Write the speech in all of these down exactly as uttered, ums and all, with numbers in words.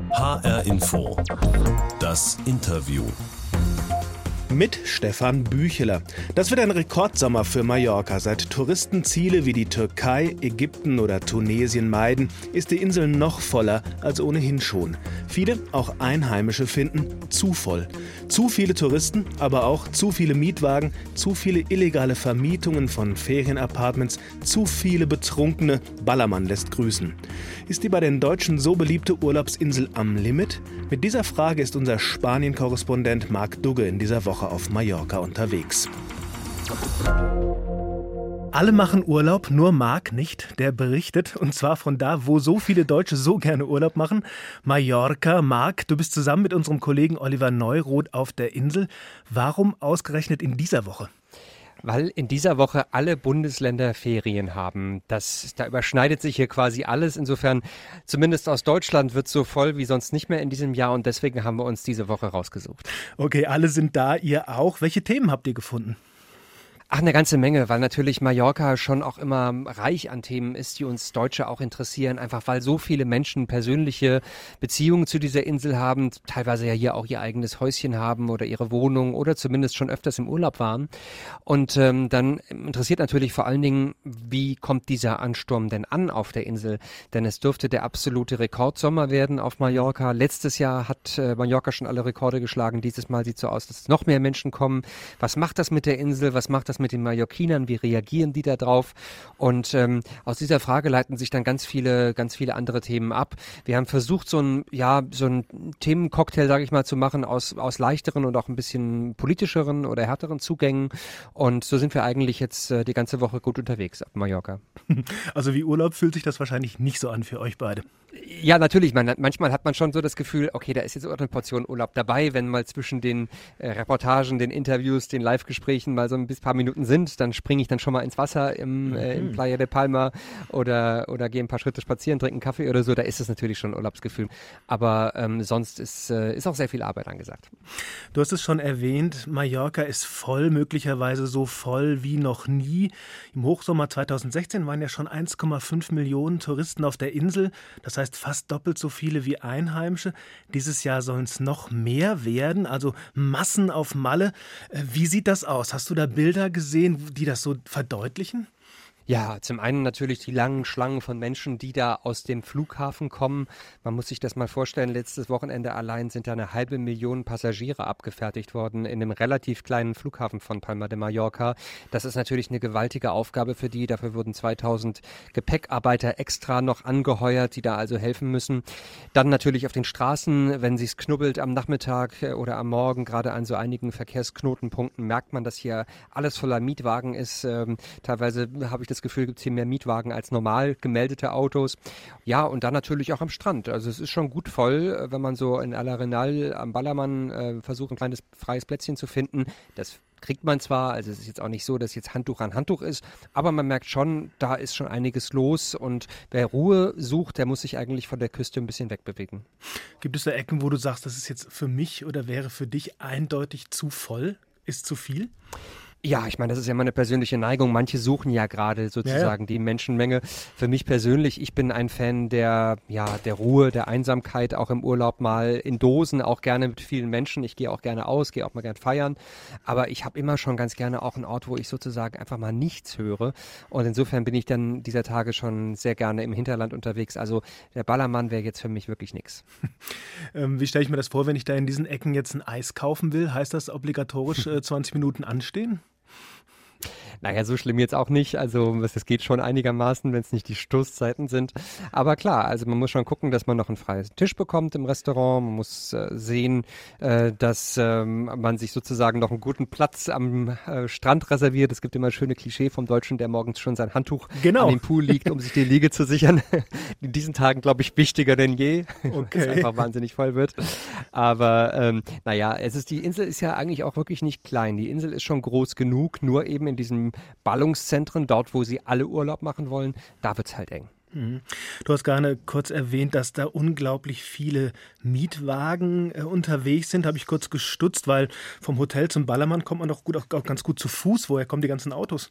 H R Info. Das Interview. Mit Stefan Bücheler. Das wird ein Rekordsommer für Mallorca. Seit Touristen Ziele wie die Türkei, Ägypten oder Tunesien meiden, ist die Insel noch voller als ohnehin schon. Viele, auch Einheimische, finden zu voll. Zu viele Touristen, aber auch zu viele Mietwagen, zu viele illegale Vermietungen von Ferienapartments, zu viele Betrunkene. Ballermann lässt grüßen. Ist die bei den Deutschen so beliebte Urlaubsinsel am Limit? Mit dieser Frage ist unser Spanien-Korrespondent Marc Dugge in dieser Woche auf Mallorca unterwegs. Alle machen Urlaub, nur Marc nicht. Der berichtet, und zwar von da, wo so viele Deutsche so gerne Urlaub machen. Mallorca. Marc, du bist zusammen mit unserem Kollegen Oliver Neuroth auf der Insel. Warum ausgerechnet in dieser Woche? Weil in dieser Woche alle Bundesländer Ferien haben. Das, da überschneidet sich hier quasi alles. Insofern, zumindest aus Deutschland, wird es so voll wie sonst nicht mehr in diesem Jahr. Und deswegen haben wir uns diese Woche rausgesucht. Okay, alle sind da, ihr auch. Welche Themen habt ihr gefunden? Ach, eine ganze Menge, weil natürlich Mallorca schon auch immer reich an Themen ist, die uns Deutsche auch interessieren, einfach weil so viele Menschen persönliche Beziehungen zu dieser Insel haben, teilweise ja hier auch ihr eigenes Häuschen haben oder ihre Wohnung oder zumindest schon öfters im Urlaub waren. Und ähm, dann interessiert natürlich vor allen Dingen, wie kommt dieser Ansturm denn an auf der Insel? Denn es dürfte der absolute Rekordsommer werden auf Mallorca. Letztes Jahr hat äh, Mallorca schon alle Rekorde geschlagen. Dieses Mal sieht es so aus, dass noch mehr Menschen kommen. Was macht das mit der Insel? Was macht das mit den Mallorquinern, wie reagieren die da drauf? Und ähm, aus dieser Frage leiten sich dann ganz viele, ganz viele andere Themen ab. Wir haben versucht, so ein, ja, so ein Themencocktail, sage ich mal, zu machen aus, aus leichteren und auch ein bisschen politischeren oder härteren Zugängen. Und so sind wir eigentlich jetzt äh, die ganze Woche gut unterwegs auf Mallorca. Also wie Urlaub fühlt sich das wahrscheinlich nicht so an für euch beide. Ja, natürlich. Man, manchmal hat man schon so das Gefühl, okay, da ist jetzt auch eine Portion Urlaub dabei, wenn mal zwischen den äh, Reportagen, den Interviews, den Live-Gesprächen mal so ein bis paar Minuten sind, dann springe ich dann schon mal ins Wasser im, äh, in Playa de Palma oder, oder gehe ein paar Schritte spazieren, trinke einen Kaffee oder so. Da ist es natürlich schon ein Urlaubsgefühl. Aber ähm, sonst ist, äh, ist auch sehr viel Arbeit angesagt. Du hast es schon erwähnt, Mallorca ist voll, möglicherweise so voll wie noch nie. Im Hochsommer zweitausendsechzehn waren ja schon eins Komma fünf Millionen Touristen auf der Insel. Das heißt fast doppelt so viele wie Einheimische. Dieses Jahr sollen es noch mehr werden, also Massen auf Malle. Wie sieht das aus? Hast du da Bilder gesehen, die das so verdeutlichen? Ja, zum einen natürlich die langen Schlangen von Menschen, die da aus dem Flughafen kommen. Man muss sich das mal vorstellen, letztes Wochenende allein sind da eine halbe Million Passagiere abgefertigt worden in einem relativ kleinen Flughafen von Palma de Mallorca. Das ist natürlich eine gewaltige Aufgabe für die. Dafür wurden zweitausend Gepäckarbeiter extra noch angeheuert, die da also helfen müssen. Dann natürlich auf den Straßen, wenn sich's knubbelt am Nachmittag oder am Morgen, gerade an so einigen Verkehrsknotenpunkten, merkt man, dass hier alles voller Mietwagen ist. Ähm, teilweise habe ich das Gefühl, gibt es hier mehr Mietwagen als normal gemeldete Autos. Ja, und dann natürlich auch am Strand. Also es ist schon gut voll, wenn man so in Alarenal am Ballermann äh, versucht, ein kleines freies Plätzchen zu finden. Das kriegt man zwar, also es ist jetzt auch nicht so, dass jetzt Handtuch an Handtuch ist, aber man merkt schon, da ist schon einiges los und wer Ruhe sucht, der muss sich eigentlich von der Küste ein bisschen wegbewegen. Gibt es da Ecken, wo du sagst, das ist jetzt für mich oder wäre für dich eindeutig zu voll, ist zu viel? Ja, ich meine, das ist ja meine persönliche Neigung. Manche suchen ja gerade sozusagen ja, ja. die Menschenmenge. Für mich persönlich, ich bin ein Fan der, ja, der Ruhe, der Einsamkeit, auch im Urlaub mal in Dosen, auch gerne mit vielen Menschen. Ich gehe auch gerne aus, gehe auch mal gerne feiern. Aber ich habe immer schon ganz gerne auch einen Ort, wo ich sozusagen einfach mal nichts höre. Und insofern bin ich dann dieser Tage schon sehr gerne im Hinterland unterwegs. Also der Ballermann wäre jetzt für mich wirklich nichts. Ähm, wie stelle ich mir das vor, wenn ich da in diesen Ecken jetzt ein Eis kaufen will? Heißt das obligatorisch äh, zwanzig Minuten anstehen? Naja, so schlimm jetzt auch nicht. Also es geht schon einigermaßen, wenn es nicht die Stoßzeiten sind. Aber klar, also man muss schon gucken, dass man noch einen freien Tisch bekommt im Restaurant. Man muss äh, sehen, äh, dass ähm, man sich sozusagen noch einen guten Platz am äh, Strand reserviert. Es gibt immer ein schönes Klischee vom Deutschen, der morgens schon sein Handtuch genau. an dem Pool liegt, um sich die Liege zu sichern. In diesen Tagen, glaube ich, wichtiger denn je, okay. weil es einfach wahnsinnig voll wird. Aber ähm, naja, es ist, die Insel ist ja eigentlich auch wirklich nicht klein. Die Insel ist schon groß genug, nur eben in diesem Ballungszentren, dort wo sie alle Urlaub machen wollen, da wird es halt eng. Du hast gerade kurz erwähnt, dass da unglaublich viele Mietwagen äh, unterwegs sind. Habe ich kurz gestutzt, weil vom Hotel zum Ballermann kommt man doch gut, auch, auch ganz gut zu Fuß. Woher kommen die ganzen Autos?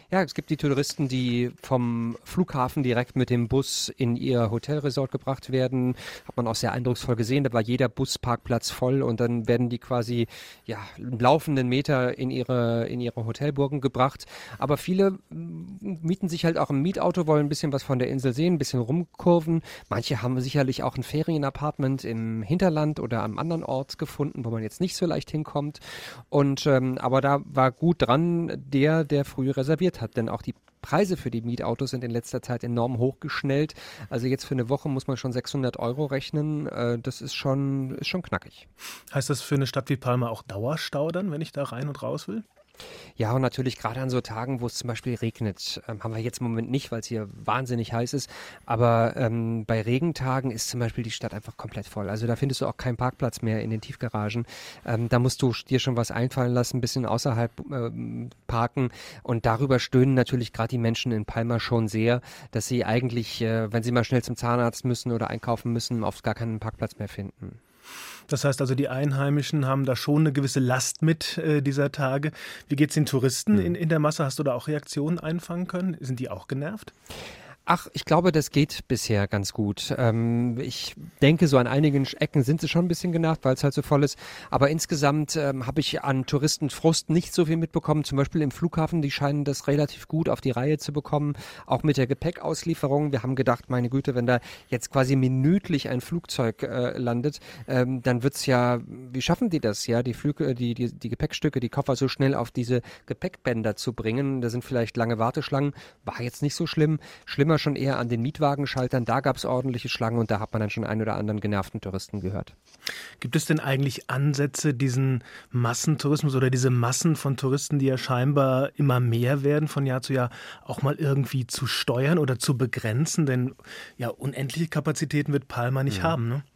Ja, es gibt die Touristen, die vom Flughafen direkt mit dem Bus in ihr Hotelresort gebracht werden. Hat man auch sehr eindrucksvoll gesehen. Da war jeder Busparkplatz voll und dann werden die quasi ja einen laufenden Meter in ihre in ihre Hotelburgen gebracht. Aber viele mieten sich halt auch ein Mietauto, wollen ein bisschen was von der Insel sehen, ein bisschen rumkurven. Manche haben sicherlich auch ein Ferienapartment im Hinterland oder am anderen Ort gefunden, wo man jetzt nicht so leicht hinkommt. Und ähm, aber da war gut dran der, der früh reserviert hat, denn auch die Preise für die Mietautos sind in letzter Zeit enorm hochgeschnellt. Also jetzt für eine Woche muss man schon sechshundert Euro rechnen. Äh, das ist schon, ist schon knackig. Heißt das für eine Stadt wie Palma auch Dauerstau dann, wenn ich da rein und raus will? Ja, und natürlich gerade an so Tagen, wo es zum Beispiel regnet, ähm, haben wir jetzt im Moment nicht, weil es hier wahnsinnig heiß ist. Aber ähm, bei Regentagen ist zum Beispiel die Stadt einfach komplett voll. Also da findest du auch keinen Parkplatz mehr in den Tiefgaragen. Ähm, da musst du dir schon was einfallen lassen, ein bisschen außerhalb ähm, parken. Und darüber stöhnen natürlich gerade die Menschen in Palma schon sehr, dass sie eigentlich, äh, wenn sie mal schnell zum Zahnarzt müssen oder einkaufen müssen, oft gar keinen Parkplatz mehr finden. Das heißt also, die Einheimischen haben da schon eine gewisse Last mit äh, dieser Tage. Wie geht es den Touristen Hm. in, in der Masse? Hast du da auch Reaktionen einfangen können? Sind die auch genervt? Ach, ich glaube, das geht bisher ganz gut. Ähm, ich denke, so an einigen Ecken sind sie schon ein bisschen genervt, weil es halt so voll ist. Aber insgesamt ähm, habe ich an Touristenfrust nicht so viel mitbekommen. Zum Beispiel im Flughafen, die scheinen das relativ gut auf die Reihe zu bekommen. Auch mit der Gepäckauslieferung. Wir haben gedacht, meine Güte, wenn da jetzt quasi minütlich ein Flugzeug äh, landet, ähm, dann wird's ja, wie schaffen die das, ja, die Flüge, die, die, die Gepäckstücke, die Koffer so schnell auf diese Gepäckbänder zu bringen? Da sind vielleicht lange Warteschlangen. War jetzt nicht so schlimm. Schlimmer schon eher an den Mietwagenschaltern, da gab es ordentliche Schlangen und da hat man dann schon einen oder anderen genervten Touristen gehört. Gibt es denn eigentlich Ansätze, diesen Massentourismus oder diese Massen von Touristen, die ja scheinbar immer mehr werden von Jahr zu Jahr, auch mal irgendwie zu steuern oder zu begrenzen? Denn ja, unendliche Kapazitäten wird Palma nicht Mhm. haben, ne?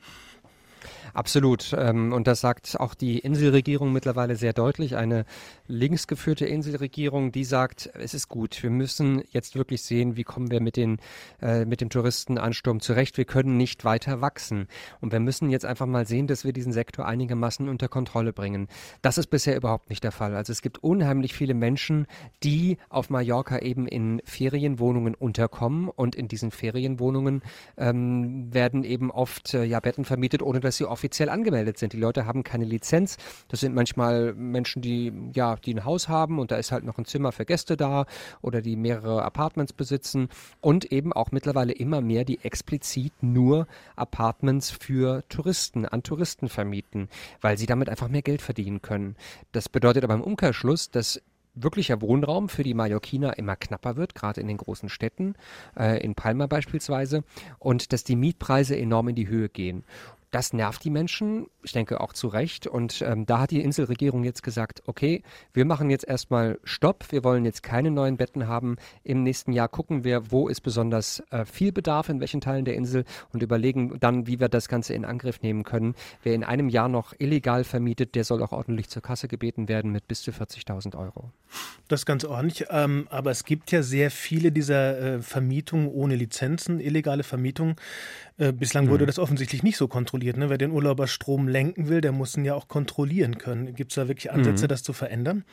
Absolut. Ähm, und das sagt auch die Inselregierung mittlerweile sehr deutlich. Eine linksgeführte Inselregierung, die sagt, es ist gut. Wir müssen jetzt wirklich sehen, wie kommen wir mit den, äh, mit dem Touristenansturm zurecht. Wir können nicht weiter wachsen. Und wir müssen jetzt einfach mal sehen, dass wir diesen Sektor einigermaßen unter Kontrolle bringen. Das ist bisher überhaupt nicht der Fall. Also es gibt unheimlich viele Menschen, die auf Mallorca eben in Ferienwohnungen unterkommen. Und in diesen Ferienwohnungen ähm, werden eben oft äh, ja, Betten vermietet, ohne dass sie offiziell angemeldet sind. Die Leute haben keine Lizenz. Das sind manchmal Menschen, die ja, die ein Haus haben und da ist halt noch ein Zimmer für Gäste da oder die mehrere Apartments besitzen und eben auch mittlerweile immer mehr, die explizit nur Apartments für Touristen, an Touristen vermieten, weil sie damit einfach mehr Geld verdienen können. Das bedeutet aber im Umkehrschluss, dass wirklicher Wohnraum für die Mallorquiner immer knapper wird, gerade in den großen Städten, äh, in Palma beispielsweise, und dass die Mietpreise enorm in die Höhe gehen. Das nervt die Menschen, ich denke auch zu Recht. Und ähm, da hat die Inselregierung jetzt gesagt, okay, wir machen jetzt erstmal Stopp. Wir wollen jetzt keine neuen Betten haben. Im nächsten Jahr gucken wir, wo ist besonders äh, viel Bedarf, in welchen Teilen der Insel und überlegen dann, wie wir das Ganze in Angriff nehmen können. Wer in einem Jahr noch illegal vermietet, der soll auch ordentlich zur Kasse gebeten werden mit bis zu vierzigtausend Euro. Das ist ganz ordentlich. Ähm, aber es gibt ja sehr viele dieser äh, Vermietungen ohne Lizenzen, illegale Vermietungen. Äh, bislang wurde Mhm. das offensichtlich nicht so kontrolliert. Ne? Wer den Urlauberstrom lenken will, der muss ihn ja auch kontrollieren können. Gibt es da wirklich Ansätze, Mhm. das zu verändern?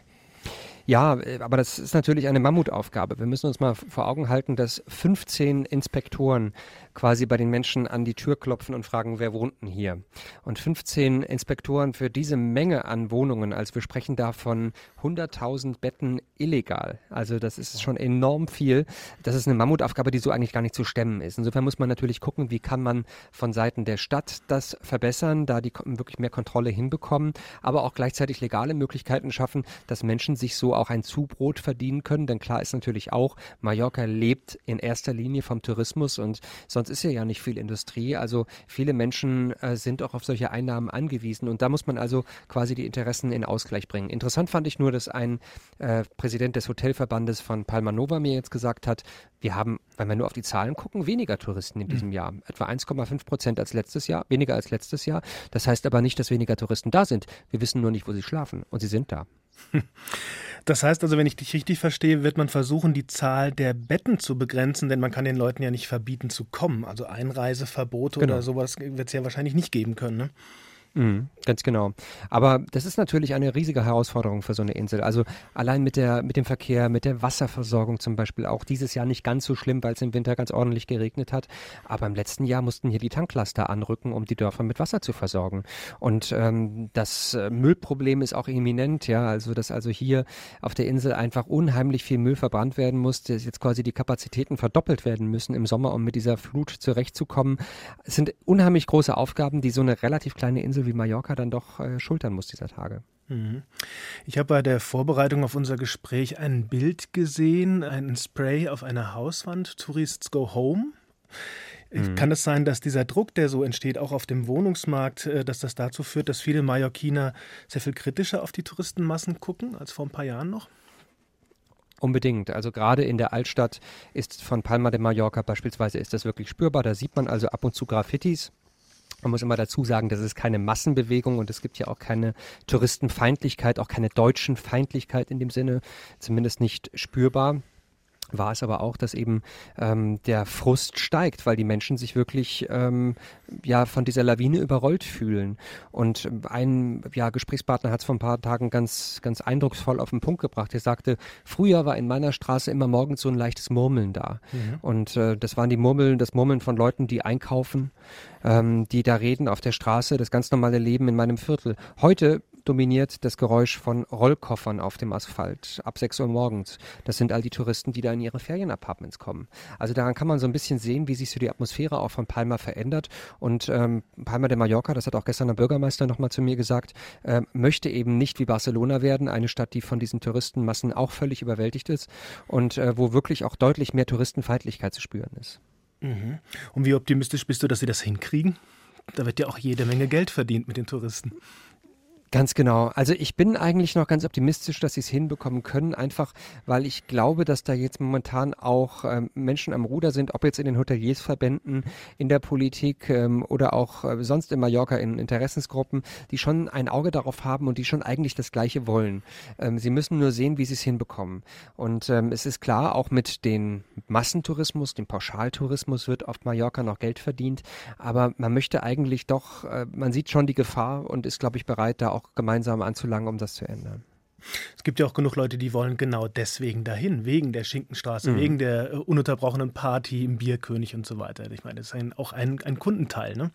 Ja, äh, aber das ist natürlich eine Mammutaufgabe. Wir müssen uns mal vor Augen halten, dass fünfzehn Inspektoren quasi bei den Menschen an die Tür klopfen und fragen, wer wohnt denn hier? Und fünfzehn Inspektoren für diese Menge an Wohnungen, also wir sprechen da von hunderttausend Betten illegal. Also das ist schon enorm viel. Das ist eine Mammutaufgabe, die so eigentlich gar nicht zu stemmen ist. Insofern muss man natürlich gucken, wie kann man von Seiten der Stadt das verbessern, da die wirklich mehr Kontrolle hinbekommen, aber auch gleichzeitig legale Möglichkeiten schaffen, dass Menschen sich so auch ein Zubrot verdienen können. Denn klar ist natürlich auch, Mallorca lebt in erster Linie vom Tourismus und sonst ist hier ja nicht viel Industrie. Also viele Menschen äh, sind auch auf solche Einnahmen angewiesen und da muss man also quasi die Interessen in Ausgleich bringen. Interessant fand ich nur, dass ein äh, Präsident des Hotelverbandes von Palma Nova mir jetzt gesagt hat, wir haben, wenn wir nur auf die Zahlen gucken, weniger Touristen in diesem Jahr. Etwa eins Komma fünf Prozent als letztes Jahr, weniger als letztes Jahr. Das heißt aber nicht, dass weniger Touristen da sind. Wir wissen nur nicht, wo sie schlafen und sie sind da. Das heißt also, wenn ich dich richtig verstehe, wird man versuchen, die Zahl der Betten zu begrenzen, denn man kann den Leuten ja nicht verbieten zu kommen. Also Einreiseverbote Genau. oder sowas wird es ja wahrscheinlich nicht geben können, ne? Mhm, ganz genau. Aber das ist natürlich eine riesige Herausforderung für so eine Insel. Also allein mit der, mit dem Verkehr, mit der Wasserversorgung zum Beispiel, auch dieses Jahr nicht ganz so schlimm, weil es im Winter ganz ordentlich geregnet hat. Aber im letzten Jahr mussten hier die Tanklaster anrücken, um die Dörfer mit Wasser zu versorgen. Und ähm, das äh, Müllproblem ist auch imminent, ja. Also dass also hier auf der Insel einfach unheimlich viel Müll verbrannt werden muss, dass jetzt quasi die Kapazitäten verdoppelt werden müssen im Sommer, um mit dieser Flut zurechtzukommen. Es sind unheimlich große Aufgaben, die so eine relativ kleine Insel wie Mallorca dann doch äh, schultern muss dieser Tage. Ich habe bei der Vorbereitung auf unser Gespräch ein Bild gesehen, ein Spray auf einer Hauswand, Tourists go home. Mhm. Kann es sein, dass dieser Druck, der so entsteht, auch auf dem Wohnungsmarkt, dass das dazu führt, dass viele Mallorquiner sehr viel kritischer auf die Touristenmassen gucken als vor ein paar Jahren noch? Unbedingt. Also gerade in der Altstadt ist von Palma de Mallorca beispielsweise ist das wirklich spürbar. Da sieht man also ab und zu Graffitis. Man muss immer dazu sagen, das ist keine Massenbewegung und es gibt ja auch keine Touristenfeindlichkeit, auch keine deutschen Feindlichkeit in dem Sinne, zumindest nicht spürbar. War es aber auch, dass eben ähm, der Frust steigt, weil die Menschen sich wirklich ähm, ja von dieser Lawine überrollt fühlen. Und ein ja, Gesprächspartner hat es vor ein paar Tagen ganz, ganz eindrucksvoll auf den Punkt gebracht. Er sagte, früher war in meiner Straße immer morgens so ein leichtes Murmeln da. Mhm. Und äh, das waren die Murmeln, das Murmeln von Leuten, die einkaufen, ähm, die da reden auf der Straße, das ganz normale Leben in meinem Viertel. Heute dominiert das Geräusch von Rollkoffern auf dem Asphalt ab sechs Uhr morgens. Das sind all die Touristen, die da in ihre Ferienapartments kommen. Also daran kann man so ein bisschen sehen, wie sich so die Atmosphäre auch von Palma verändert. Und ähm, Palma de Mallorca, das hat auch gestern der Bürgermeister nochmal zu mir gesagt, äh, möchte eben nicht wie Barcelona werden, eine Stadt, die von diesen Touristenmassen auch völlig überwältigt ist und äh, wo wirklich auch deutlich mehr Touristenfeindlichkeit zu spüren ist. Mhm. Und wie optimistisch bist du, dass sie das hinkriegen? Da wird ja auch jede Menge Geld verdient mit den Touristen. Ganz genau. Also ich bin eigentlich noch ganz optimistisch, dass sie es hinbekommen können, einfach weil ich glaube, dass da jetzt momentan auch ähm, Menschen am Ruder sind, ob jetzt in den Hoteliersverbänden, in der Politik ähm, oder auch äh, sonst in Mallorca in Interessensgruppen, die schon ein Auge darauf haben und die schon eigentlich das Gleiche wollen. Ähm, sie müssen nur sehen, wie sie es hinbekommen. Und ähm, es ist klar, auch mit dem Massentourismus, dem Pauschaltourismus wird auf Mallorca noch Geld verdient, aber man möchte eigentlich doch, äh, man sieht schon die Gefahr und ist, glaube ich, bereit, da auch auch gemeinsam anzulangen, um das zu ändern. Es gibt ja auch genug Leute, die wollen genau deswegen dahin, wegen der Schinkenstraße, mhm. wegen der äh, ununterbrochenen Party im Bierkönig und so weiter. Ich meine, das ist ein, auch ein, ein Kundenteil, ne?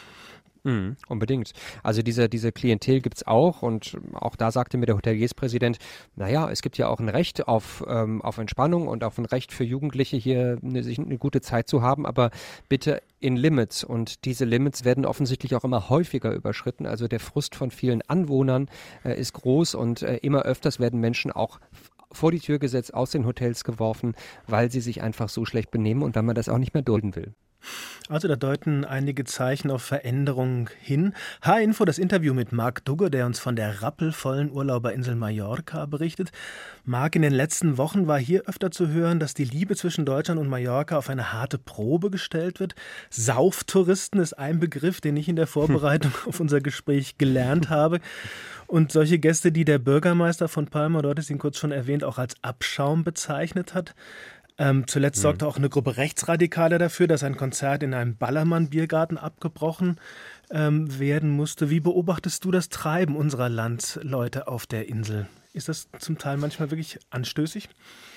Mhm, unbedingt. Also diese, diese Klientel gibt es auch und auch da sagte mir der Hotelierspräsident, naja, es gibt ja auch ein Recht auf, ähm, auf Entspannung und auf ein Recht für Jugendliche hier eine, sich eine gute Zeit zu haben, aber bitte in Limits und diese Limits werden offensichtlich auch immer häufiger überschritten. Also der Frust von vielen Anwohnern äh, ist groß und äh, immer öfters werden Menschen auch vor die Tür gesetzt, aus den Hotels geworfen, weil sie sich einfach so schlecht benehmen und weil man das auch nicht mehr dulden will. Also da deuten einige Zeichen auf Veränderung hin. H-Info, das Interview mit Marc Dugge, der uns von der rappelvollen Urlauberinsel Mallorca berichtet. Marc, in den letzten Wochen war hier öfter zu hören, dass die Liebe zwischen Deutschland und Mallorca auf eine harte Probe gestellt wird. Sauftouristen ist ein Begriff, den ich in der Vorbereitung auf unser Gespräch gelernt habe. Und solche Gäste, die der Bürgermeister von Palma, dort ist ihn kurz schon erwähnt, auch als Abschaum bezeichnet hat. Ähm, zuletzt sorgte mhm. auch eine Gruppe Rechtsradikale dafür, dass ein Konzert in einem Ballermann-Biergarten abgebrochen ähm, werden musste. Wie beobachtest du das Treiben unserer Landsleute auf der Insel? Ist das zum Teil manchmal wirklich anstößig?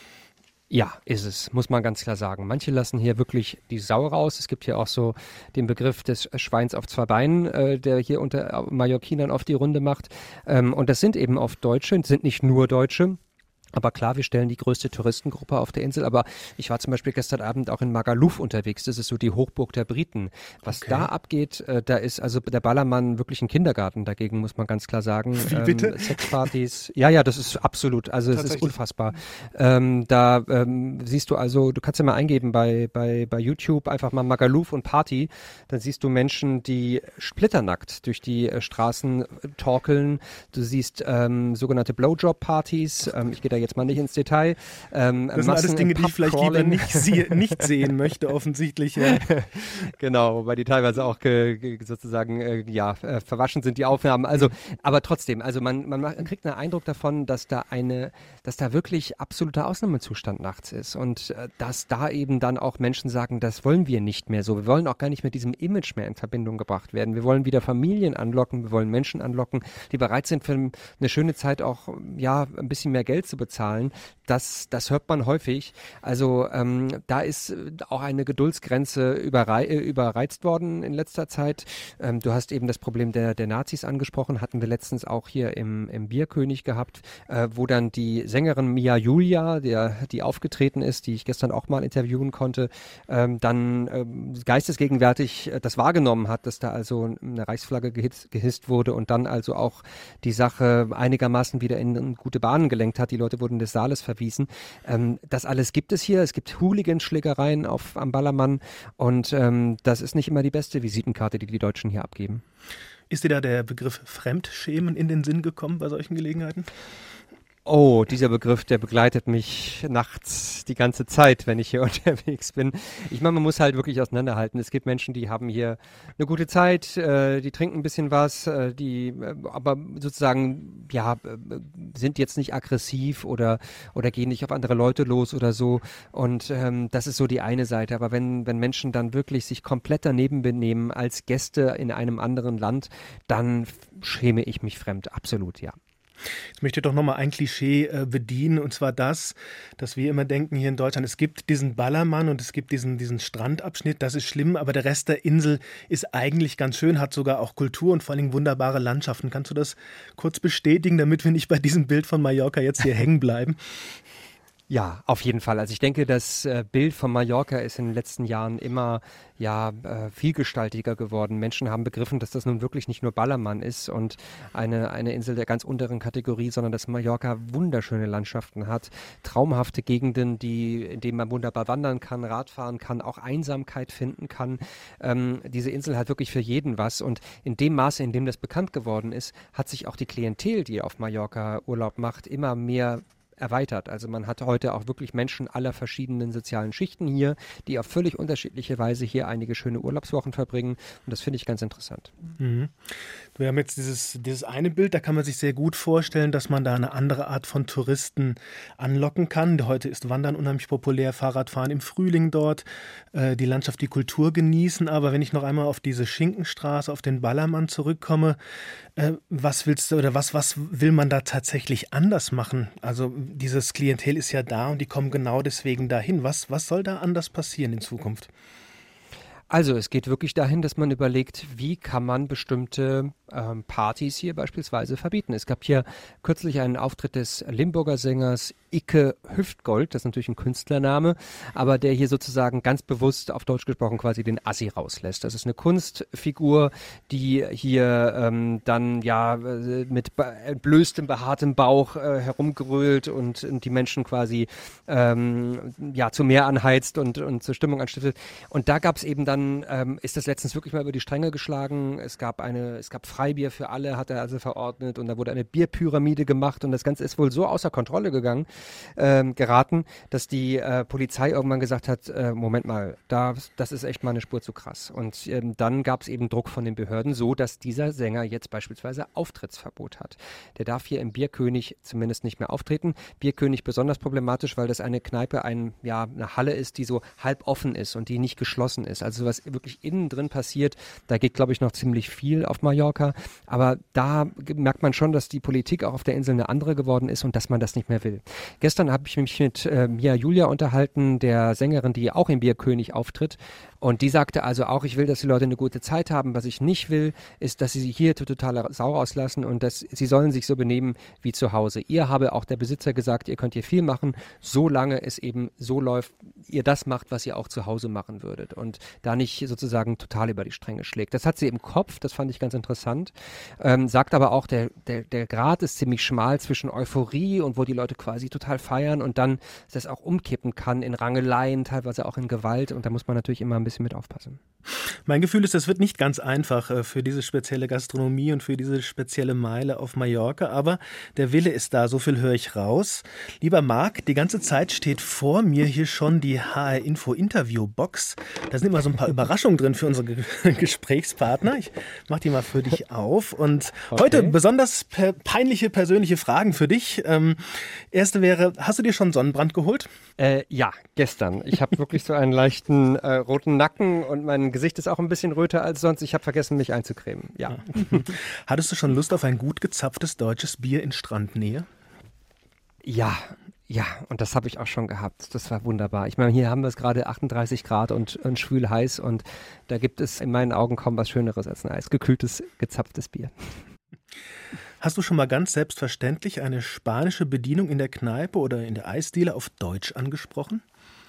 Ja, ist es, muss man ganz klar sagen. Manche lassen hier wirklich die Sau raus. Es gibt hier auch so den Begriff des Schweins auf zwei Beinen, äh, der hier unter Mallorquinern auf die Runde macht. Ähm, und das sind eben oft Deutsche, sind nicht nur Deutsche. Aber klar, wir stellen die größte Touristengruppe auf der Insel. Aber ich war zum Beispiel gestern Abend auch in Magaluf unterwegs. Das ist so die Hochburg der Briten. Was okay. da abgeht, äh, da ist also der Ballermann wirklich ein Kindergarten dagegen, muss man ganz klar sagen. Wie bitte? Ähm, Sexpartys. Ja, ja, das ist absolut. Also es ist unfassbar. Ähm, da ähm, siehst du also, du kannst ja mal eingeben bei, bei, bei YouTube einfach mal Magaluf und Party. Dann siehst du Menschen, die splitternackt durch die äh, Straßen äh, torkeln. Du siehst ähm, sogenannte Blowjob-Partys. Ähm, ich gehe da jetzt mal nicht ins Detail. Ähm, das sind alles Dinge, die ich vielleicht lieber nicht, sie, nicht sehen möchte, offensichtlich. Ja. Genau, weil die teilweise auch ge, ge, sozusagen äh, ja, äh, verwaschen sind, die Aufnahmen. Also, aber trotzdem, also man, man kriegt einen Eindruck davon, dass da eine, dass da wirklich absoluter Ausnahmezustand nachts ist und äh, dass da eben dann auch Menschen sagen, das wollen wir nicht mehr so. Wir wollen auch gar nicht mit diesem Image mehr in Verbindung gebracht werden. Wir wollen wieder Familien anlocken, wir wollen Menschen anlocken, die bereit sind, für eine schöne Zeit auch ja ein bisschen mehr Geld zu bezahlen. Das, das hört man häufig. Also ähm, da ist auch eine Geduldsgrenze überrei- überreizt worden in letzter Zeit. Ähm, du hast eben das Problem der, der Nazis angesprochen, hatten wir letztens auch hier im, im Bierkönig gehabt, äh, wo dann die Sängerin Mia Julia, der, die aufgetreten ist, die ich gestern auch mal interviewen konnte, ähm, dann ähm, geistesgegenwärtig äh, das wahrgenommen hat, dass da also eine Reichsflagge gehisst, gehisst wurde und dann also auch die Sache einigermaßen wieder in, in gute Bahnen gelenkt hat. Die Leute wurden des Saales verwiesen. Ähm, das alles gibt es hier. Es gibt Hooligan-Schlägereien auf, am Ballermann und ähm, das ist nicht immer die beste Visitenkarte, die die Deutschen hier abgeben. Ist dir da der Begriff Fremdschämen in den Sinn gekommen bei solchen Gelegenheiten? Oh, dieser Begriff, der begleitet mich nachts die ganze Zeit, wenn ich hier unterwegs bin. Ich meine, man muss halt wirklich auseinanderhalten. Es gibt Menschen, die haben hier eine gute Zeit, äh, die trinken ein bisschen was, äh, die äh, aber sozusagen, ja, äh, sind jetzt nicht aggressiv oder, oder gehen nicht auf andere Leute los oder so. Und ähm, das ist so die eine Seite. Aber wenn, wenn Menschen dann wirklich sich komplett daneben benehmen als Gäste in einem anderen Land, dann schäme ich mich fremd. Absolut, ja. Ich möchte doch nochmal ein Klischee äh, bedienen, und zwar das, dass wir immer denken hier in Deutschland, es gibt diesen Ballermann und es gibt diesen, diesen Strandabschnitt, das ist schlimm, aber der Rest der Insel ist eigentlich ganz schön, hat sogar auch Kultur und vor allem wunderbare Landschaften. Kannst du das kurz bestätigen, damit wir nicht bei diesem Bild von Mallorca jetzt hier hängen bleiben? Ja, auf jeden Fall. Also ich denke, das äh, Bild von Mallorca ist in den letzten Jahren immer ja äh, vielgestaltiger geworden. Menschen haben begriffen, dass das nun wirklich nicht nur Ballermann ist und eine, eine Insel der ganz unteren Kategorie, sondern dass Mallorca wunderschöne Landschaften hat, traumhafte Gegenden, die, in denen man wunderbar wandern kann, Radfahren kann, auch Einsamkeit finden kann. Ähm, diese Insel hat wirklich für jeden was und in dem Maße, in dem das bekannt geworden ist, hat sich auch die Klientel, die auf Mallorca Urlaub macht, immer mehr erweitert. Also man hat heute auch wirklich Menschen aller verschiedenen sozialen Schichten hier, die auf völlig unterschiedliche Weise hier einige schöne Urlaubswochen verbringen und das finde ich ganz interessant. Mhm. Wir haben jetzt dieses, dieses eine Bild, da kann man sich sehr gut vorstellen, dass man da eine andere Art von Touristen anlocken kann. Heute ist Wandern unheimlich populär, Fahrradfahren im Frühling dort, äh, die Landschaft, die Kultur genießen. Aber wenn ich noch einmal auf diese Schinkenstraße, auf den Ballermann zurückkomme, äh, was willst du oder was, was will man da tatsächlich anders machen? Also dieses Klientel ist ja da und die kommen genau deswegen dahin. Was, was soll da anders passieren in Zukunft? Also es geht wirklich dahin, dass man überlegt, wie kann man bestimmte ähm, Partys hier beispielsweise verbieten. Es gab hier kürzlich einen Auftritt des Limburger Sängers Icke Hüftgold, das ist natürlich ein Künstlername, aber der hier sozusagen ganz bewusst auf Deutsch gesprochen quasi den Assi rauslässt. Das ist eine Kunstfigur, die hier ähm, dann ja mit entblößtem, behaartem Bauch äh, herumgerölt und, und die Menschen quasi ähm, ja zu mehr anheizt und, und zur Stimmung anstiftet. Und da gab es eben dann, ähm, ist das letztens wirklich mal über die Stränge geschlagen. Es gab eine, es gab Freibier für alle, hat er also verordnet und da wurde eine Bierpyramide gemacht und das Ganze ist wohl so außer Kontrolle gegangen. Ähm, geraten, dass die äh, Polizei irgendwann gesagt hat, äh, Moment mal, da, das ist echt mal eine Spur zu krass. Und ähm, dann gab es eben Druck von den Behörden, so dass dieser Sänger jetzt beispielsweise Auftrittsverbot hat. Der darf hier im Bierkönig zumindest nicht mehr auftreten. Bierkönig besonders problematisch, weil das eine Kneipe, ein, ja, eine Halle ist, die so halb offen ist und die nicht geschlossen ist. Also was wirklich innen drin passiert, da geht, glaube ich, noch ziemlich viel auf Mallorca. Aber da merkt man schon, dass die Politik auch auf der Insel eine andere geworden ist und dass man das nicht mehr will. Gestern habe ich mich mit äh, Mia Julia unterhalten, der Sängerin, die auch im Bierkönig auftritt. Und die sagte also auch, ich will, dass die Leute eine gute Zeit haben. Was ich nicht will, ist, dass sie sich hier total sauer auslassen und dass sie sollen sich so benehmen wie zu Hause. Ihr habe auch der Besitzer gesagt, ihr könnt hier viel machen, solange es eben so läuft, ihr das macht, was ihr auch zu Hause machen würdet. Und da nicht sozusagen total über die Stränge schlägt. Das hat sie im Kopf, das fand ich ganz interessant. Ähm, sagt aber auch, der, der, der Grat ist ziemlich schmal zwischen Euphorie und wo die Leute quasi total feiern und dann das auch umkippen kann in Rangeleien, teilweise auch in Gewalt und da muss man natürlich immer ein bisschen mit aufpassen. Mein Gefühl ist, das wird nicht ganz einfach äh, für diese spezielle Gastronomie und für diese spezielle Meile auf Mallorca, aber der Wille ist da, so viel höre ich raus. Lieber Marc, die ganze Zeit steht vor mir hier schon die H R-Info-Interview-Box. Da sind immer so ein paar Überraschungen drin für unsere Ge- Gesprächspartner. Ich mache die mal für dich auf. Und okay. Heute besonders per- peinliche persönliche Fragen für dich. Ähm, erste wäre, hast du dir schon Sonnenbrand geholt? Äh, ja, gestern. Ich habe wirklich so einen leichten äh, roten Nacken und mein Gesicht ist auch ein bisschen röter als sonst. Ich habe vergessen, mich einzucremen. Ja. Hattest du schon Lust auf ein gut gezapftes deutsches Bier in Strandnähe? Ja, ja, und das habe ich auch schon gehabt. Das war wunderbar. Ich meine, hier haben wir es gerade achtunddreißig Grad und, und schwül heiß und da gibt es in meinen Augen kaum was Schöneres als ein eisgekühltes, gezapftes Bier. Hast du schon mal ganz selbstverständlich eine spanische Bedienung in der Kneipe oder in der Eisdiele auf Deutsch angesprochen?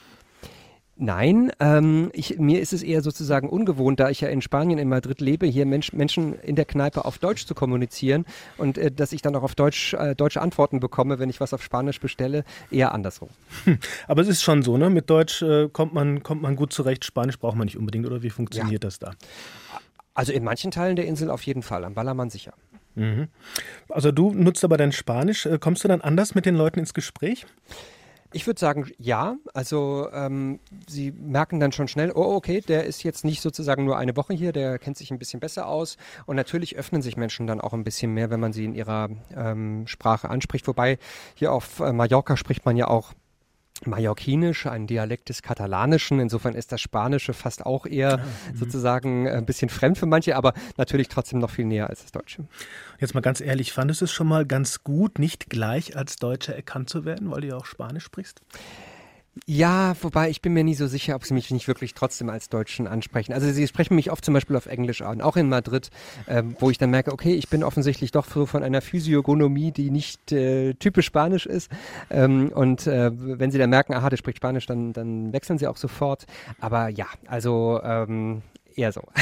Nein, ähm, ich, mir ist es eher sozusagen ungewohnt, da ich ja in Spanien, in Madrid lebe, hier Mensch, Menschen in der Kneipe auf Deutsch zu kommunizieren und äh, dass ich dann auch auf Deutsch äh, deutsche Antworten bekomme, wenn ich was auf Spanisch bestelle, eher andersrum. Hm. Aber es ist schon so, ne? Mit Deutsch äh, kommt man, kommt man gut zurecht, Spanisch braucht man nicht unbedingt, oder wie funktioniert ja. das da? Also in manchen Teilen der Insel auf jeden Fall, am Ballermann sicher. Mhm. Also du nutzt aber dein Spanisch, kommst du dann anders mit den Leuten ins Gespräch? Ich würde sagen, ja. Also ähm, sie merken dann schon schnell, oh okay, der ist jetzt nicht sozusagen nur eine Woche hier, der kennt sich ein bisschen besser aus. Und natürlich öffnen sich Menschen dann auch ein bisschen mehr, wenn man sie in ihrer ähm, Sprache anspricht. Wobei hier auf äh, Mallorca spricht man ja auch Mallorquinisch, ein Dialekt des Katalanischen. Insofern ist das Spanische fast auch eher ja, sozusagen ein bisschen fremd für manche, aber natürlich trotzdem noch viel näher als das Deutsche. Jetzt mal ganz ehrlich, fandest du es schon mal ganz gut, nicht gleich als Deutscher erkannt zu werden, weil du ja auch Spanisch sprichst? Ja, wobei ich bin mir nie so sicher, ob sie mich nicht wirklich trotzdem als Deutschen ansprechen. Also sie sprechen mich oft zum Beispiel auf Englisch an, auch in Madrid, ähm, wo ich dann merke, okay, ich bin offensichtlich doch so von einer Physiognomie, die nicht äh, typisch Spanisch ist. Ähm, und äh, wenn sie dann merken, aha, der spricht Spanisch, dann, dann wechseln sie auch sofort. Aber ja, also ähm, eher so.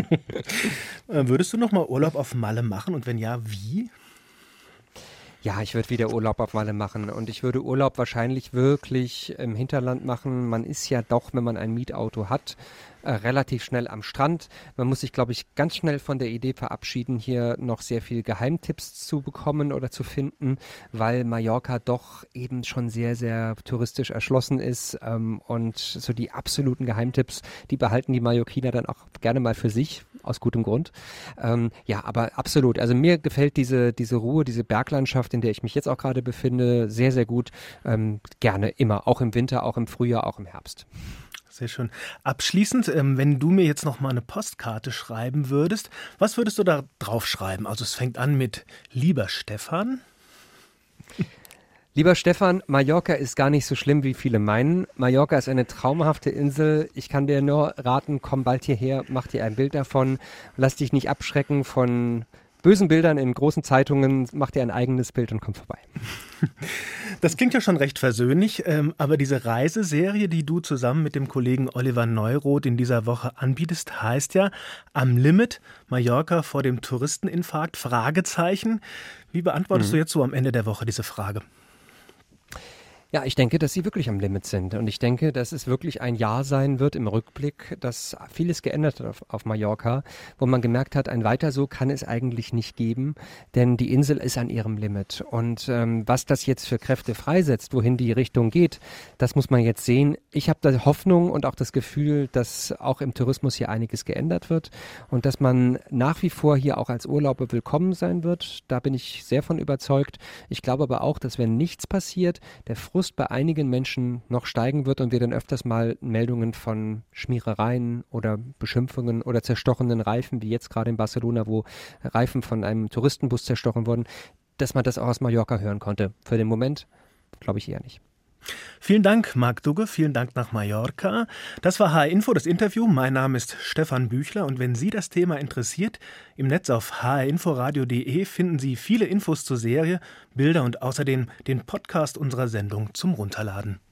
Würdest du nochmal Urlaub auf Malle machen und wenn ja, wie? Ja, ich würde wieder Urlaub auf Malle machen und ich würde Urlaub wahrscheinlich wirklich im Hinterland machen. Man ist ja doch, wenn man ein Mietauto hat, äh, relativ schnell am Strand. Man muss sich, glaube ich, ganz schnell von der Idee verabschieden, hier noch sehr viel Geheimtipps zu bekommen oder zu finden, weil Mallorca doch eben schon sehr, sehr touristisch erschlossen ist ähm, und so die absoluten Geheimtipps, die behalten die Mallorquiner dann auch gerne mal für sich, aus gutem Grund. Ähm, ja, aber absolut. Also mir gefällt diese, diese Ruhe, diese Berglandschaft, in der ich mich jetzt auch gerade befinde, sehr, sehr gut. Ähm, gerne immer, auch im Winter, auch im Frühjahr, auch im Herbst. Sehr schön. Abschließend, ähm, wenn du mir jetzt noch mal eine Postkarte schreiben würdest, was würdest du da drauf schreiben? Also es fängt an mit Lieber Stefan. Lieber Stefan, Mallorca ist gar nicht so schlimm, wie viele meinen. Mallorca ist eine traumhafte Insel. Ich kann dir nur raten, komm bald hierher, mach dir ein Bild davon. Lass dich nicht abschrecken von bösen Bildern in großen Zeitungen. Mach dir ein eigenes Bild und komm vorbei. Das klingt ja schon recht versöhnlich, ähm, aber diese Reiseserie, die du zusammen mit dem Kollegen Oliver Neuroth in dieser Woche anbietest, heißt ja Am Limit, Mallorca vor dem Touristeninfarkt, Fragezeichen. Wie beantwortest mhm. du jetzt so am Ende der Woche diese Frage? Ja, ich denke, dass sie wirklich am Limit sind und ich denke, dass es wirklich ein Jahr sein wird im Rückblick, dass vieles geändert hat auf, auf Mallorca, wo man gemerkt hat, ein weiter so kann es eigentlich nicht geben, denn die Insel ist an ihrem Limit und ähm, was das jetzt für Kräfte freisetzt, wohin die Richtung geht, das muss man jetzt sehen. Ich habe da Hoffnung und auch das Gefühl, dass auch im Tourismus hier einiges geändert wird und dass man nach wie vor hier auch als Urlauber willkommen sein wird. Da bin ich sehr von überzeugt. Ich glaube aber auch, dass wenn nichts passiert, der Frust bei einigen Menschen noch steigen wird und wir dann öfters mal Meldungen von Schmierereien oder Beschimpfungen oder zerstochenen Reifen, wie jetzt gerade in Barcelona, wo Reifen von einem Touristenbus zerstochen wurden, dass man das auch aus Mallorca hören konnte. Für den Moment glaube ich eher nicht. Vielen Dank, Marc Dugge. Vielen Dank nach Mallorca. Das war H R-Info, das Interview. Mein Name ist Stefan Büchler und wenn Sie das Thema interessiert, im Netz auf h r inforadio punkt d e finden Sie viele Infos zur Serie, Bilder und außerdem den Podcast unserer Sendung zum Runterladen.